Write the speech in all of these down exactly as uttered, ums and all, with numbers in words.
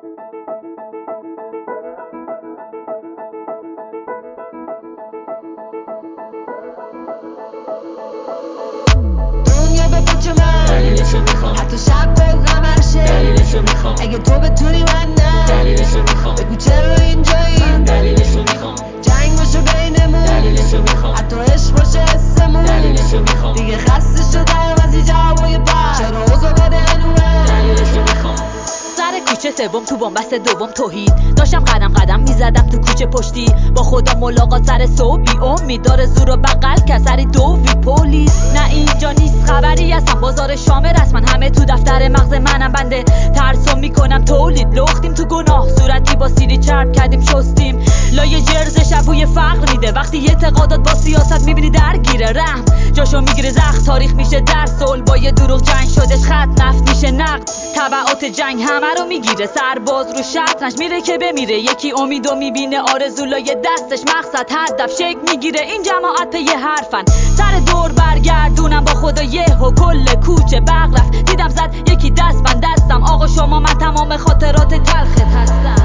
دنیا به پاچ من دلیلشو میخوام، حتی شب با قمر شه دلیلشو میخوام، اگه تو بتونی من نه دلیلشو میخوام، بگو چرا اینجایی دلیلشو میخوام، جنگ باشه بینمون دلیلشو میخوام، حتی عشق باشه حسمون دلیلشو میخوام، دیگه خسته شدم از این جوابای بد چرا اوضاع بده هنومه دلیلشو میخوام. سر کوچه سوم تو بنبست دوم توحید داشتم قدم قدم میزدم تو کوچه پشتی با خدا ملاقات سر صبح بی امید داره زور و بغل کسری دو وی پلیس نه اینجا نیست خبری هستم بازار شامه رسما همه تو دفتر مغز منم بنده ترسم میکنم تولید لختیم تو گناه صورتی با سیلی چرب کردیم شستیم لایه جرز شبوی فقر میده وقتی اعتقادات با سیاست میبینی درگیره رحم جاشو میگیره زخم تاریخ میشه در صلح با یه دروغ جنگ شدش خط نفت میشه نقد تبعات جنگ همه رو میگیره سرباز رو شطرنج میره که بمیره یکی امیدو میبینه آرزولای دستش مقصد هدف شک میگیره این جماعت پی حرفن سر دور برگردونم با خدا یه و کل کوچه برق رفت دیدم زد یکی دست من دستم آقا شما من تمام خاطرات تلخت هستم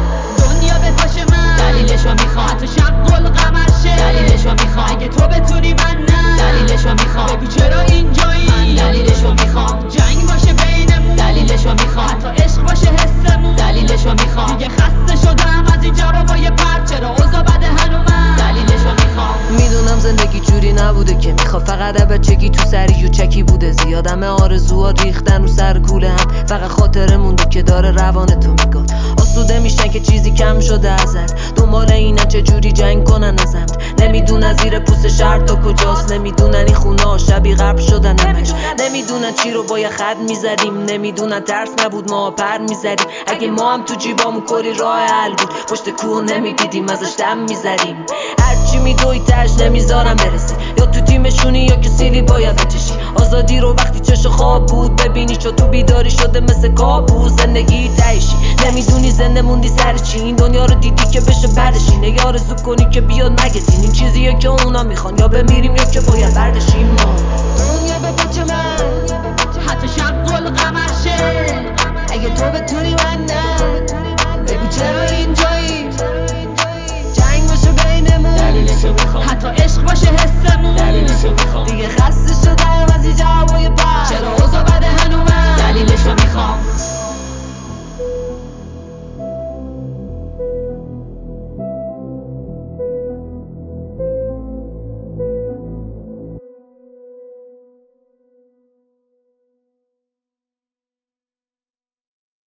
دنیا به پاش من دلیلشو میخوام حتی شب گل قمر شه دلیلشو میخوام اگه تو بتونی من نه دلیلشو میخوام بگو چرا اینجایی من دلیلشو میخوام جنگ باشه بینمون دلیلشو میخوام حتی عشق باشه حسمون دلیلشو میخوام دیگه خسته شدم از این جوابای پرت چرا اوضاع بده هنومه دلیلشو میخوام میدونم زندگی جوری نبوده که میخواد فقط بچگی تو سری و چکی بوده زیادمه آرزوها ریختن رو سر کوله هم فقط خاطره مونده که داره روان تو میگاد آسوده میشن که چیزی کم شده ازت دنبال اینن چه جوری جنگ کنن ازت نمیدونن زیر پوست شهر تا کجاست نمیدونن این خونه ها شبیه قبل شدن همش نمیدونن چی رو با یه خط میزدیم نمیدونن ترس نبود ما پر میزدیم اگه ما هم تو جیبامون کلی راه حل بود پشت کوه نمیدیدیم ازش دم میزدیم هرچی میدوی تش نمیذارم برسی یا تو تیمشونی یا که سیلی باید بچشی آزادی رو وقتی چش خواب بود ببینی چو تو بیداری شده مثل کابوس زندگی تایشی نمیدونی زنده موندی سر چی این دنیا رو دیدی که بشه بعدشینه یا آرزو کنی که بیاد مگزین این چیزیه که اونا میخوان یا بمیریم یا که باید بردشیم ما دنیا به پاچ من حتی شب گل قمر شه اگه تو بتونی